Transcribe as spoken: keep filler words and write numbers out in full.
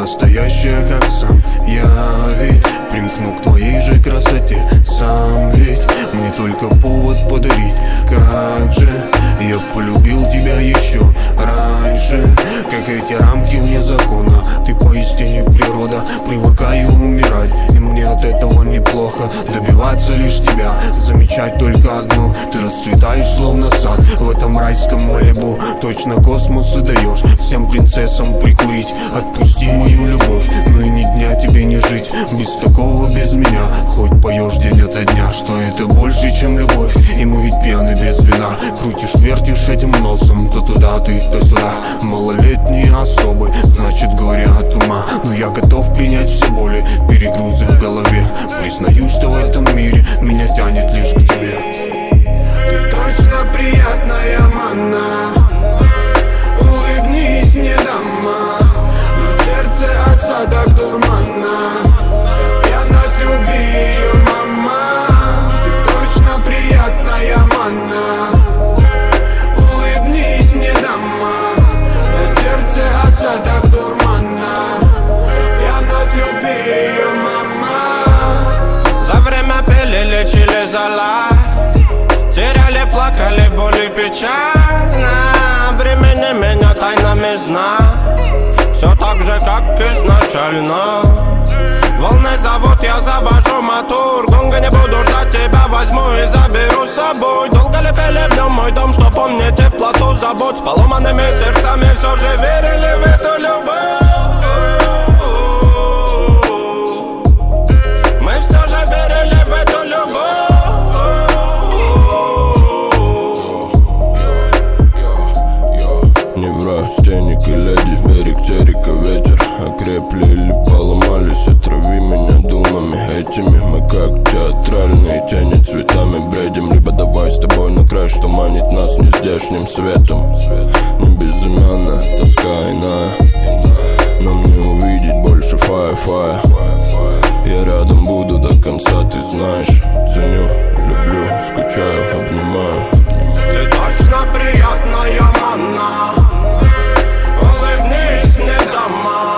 настоящая, как сам я ведь примкну к твоей же красоте сам ведь мне только повод подарить. Как же я полюбил тебя еще раньше, как эти рамки вне закона. Ты поистине природа, привыкаю умирать, и мне от этого неплохо. Добиваться лишь тебя, замечать только одно: ты расцветаешь словно сад в этом райском Малибу. Точно космос и даешь всем принцессам прикурить. Отпусти мою любовь, но и ни дня тебе не жить без такого, без меня. Хоть поешь день ото дня, что это больше, чем любовь. И мы ведь пьяны без вина. Крутишь, вертишь этим носом, то туда ты, то сюда. Малолетние особы, значит говоря от ума. Но я готов принять все боли, перегрузы в голове. Признаю, что в этом мире меня тянет лишь к тебе. Ты точно приятная манна, улыбнись мне, дама. На сердце осадок дурмана, пьян от любви ее мама. Ты точно приятная манна, улыбнись мне, дама. На сердце осадок дурмана, пьян от любви ее мама. За время пили, лечили зала, теряли, плакали, боли, печально. Бремени меня тайнами сна, все так же, как изначально. Волны зовут, я завожу мотор. Гонга, не буду ждать тебя, возьму и заберу с собой. Долго ли пели в нем мой дом, что помнит теплоту забот. С поломанными сердцами все же верили в эту любовь. Мы все же верили в эту любовь. Неврастенник и леди, берег терека, ветер. Окрепли или поломались, отрави меня думами этими. Мы как театральные тени, цветами бредим. Либо давай с тобой на край, что манит нас нездешним светом. Не безымянная, тоска иная, нам не увидеть больше фая-фая. Я рядом буду до конца, ты знаешь. Ценю, люблю, скучаю, обнимаю. Ты точно приятная манна, улыбнись мне, дама.